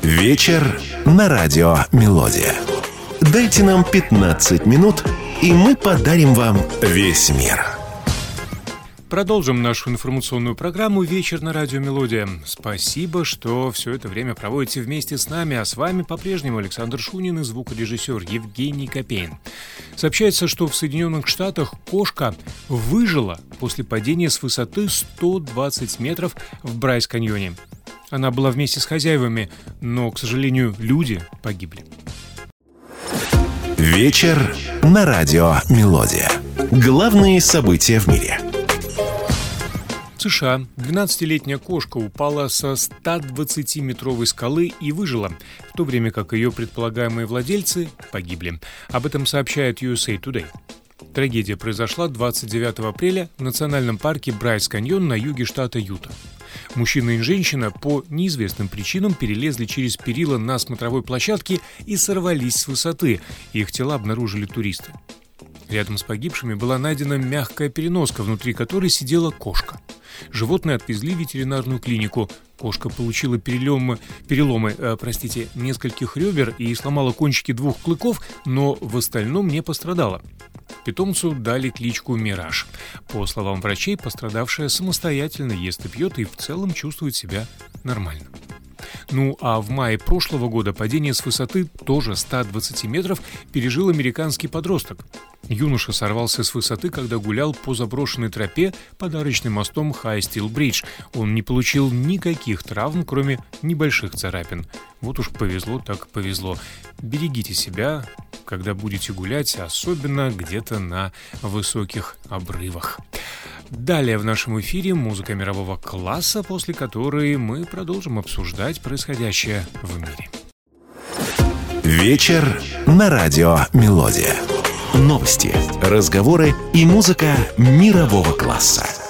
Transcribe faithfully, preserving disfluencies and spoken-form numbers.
Вечер на радио «Мелодия». Дайте нам пятнадцать минут, и мы подарим вам весь мир. Продолжим нашу информационную программу «Вечер на радио «Мелодия». Спасибо, что все это время проводите вместе с нами, а с вами по-прежнему Александр Шунин и звукорежиссер Евгений Копейн. Сообщается, что в Соединенных Штатах кошка выжила после падения с высоты сто двадцать метров в Брайс-каньоне. Она была вместе с хозяевами, но, к сожалению, люди погибли. Вечер на радио «Мелодия». Главные события в мире. В США двенадцатилетняя кошка упала со ста двадцатиметровой скалы и выжила, в то время как ее предполагаемые владельцы погибли. Об этом сообщает ю эс эй Today. Трагедия произошла двадцать девятого апреля в национальном парке Брайс-каньон на юге штата Юта. Мужчина и женщина по неизвестным причинам перелезли через перила на смотровой площадке и сорвались с высоты. Их тела обнаружили туристы. Рядом с погибшими была найдена мягкая переноска, внутри которой сидела кошка. Животное отвезли в ветеринарную клинику. Кошка получила переломы, переломы э, простите, нескольких ребер и сломала кончики двух клыков, но в остальном не пострадала. Питомцу дали кличку Мираж. По словам врачей, пострадавшая самостоятельно ест и пьет и в целом чувствует себя нормально. Ну а в мае прошлого года падение с высоты тоже ста двадцати метров пережил американский подросток. Юноша сорвался с высоты, когда гулял по заброшенной тропе под арочным мостом High Steel Bridge. Он не получил никаких травм, кроме небольших царапин. Вот уж повезло так повезло. Берегите себя, когда будете гулять, особенно где-то на высоких обрывах. Далее в нашем эфире музыка мирового класса, после которой мы продолжим обсуждать происходящее в мире. Вечер на радио «Мелодия». Новости, разговоры и музыка мирового класса.